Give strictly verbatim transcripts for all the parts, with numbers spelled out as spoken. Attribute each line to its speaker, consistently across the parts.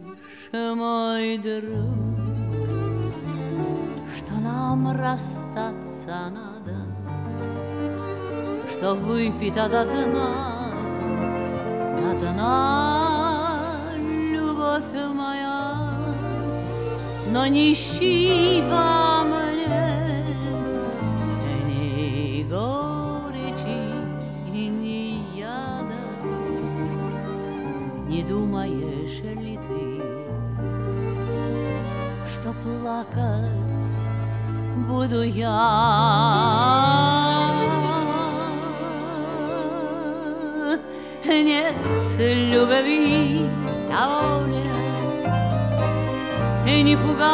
Speaker 1: мой друг, что нам расстаться надо, что выпито до дна, до дна, любовь моя, но не ищи во мне ни горечи, ни яда. Не думаешь ли ты, что плакать буду я? Нет любви довольно, не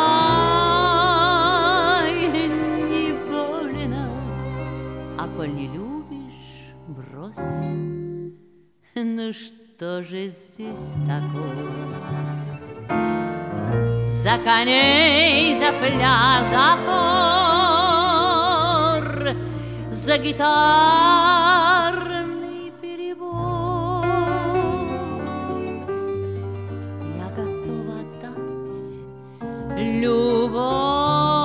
Speaker 1: пугай, не больно, а коль не любишь, брось. Ну что же здесь такого? За коней, за пляс, за хор, за гитарный перебор я готова дать любовь.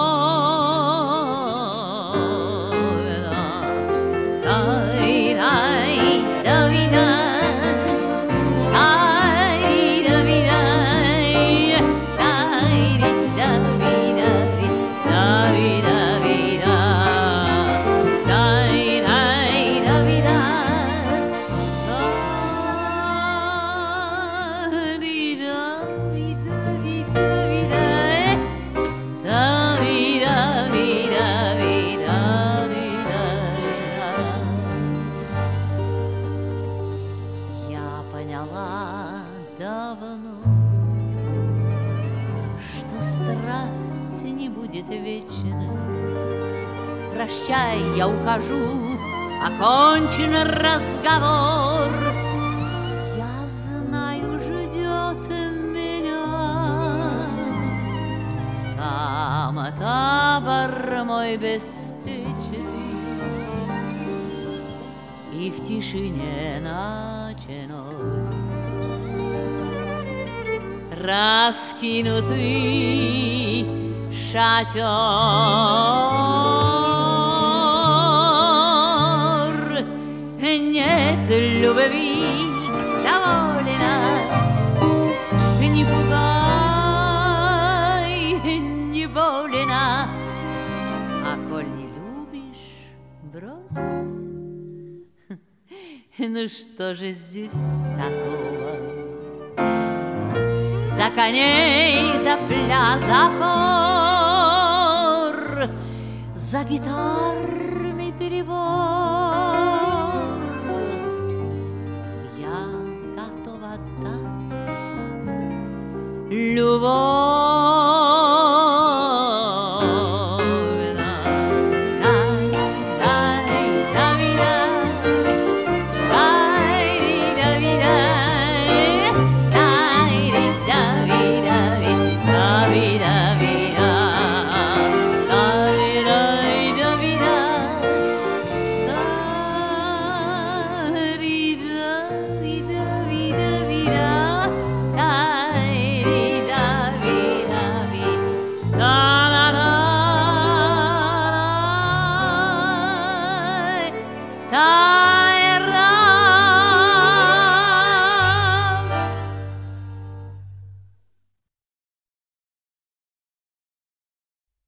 Speaker 1: Давно, что страсть не будет вечной. Прощай, я ухожу, окончен разговор. Я знаю, ждет меня там табор мой беспечный, и в тишине ночной раскинутый шатер. Нет любви довольно, не пугай, не больно, а коль не любишь, брось. Ну что же здесь такого? За коней, за пляс, за хор, за гитарный перебор я готова дать любовь.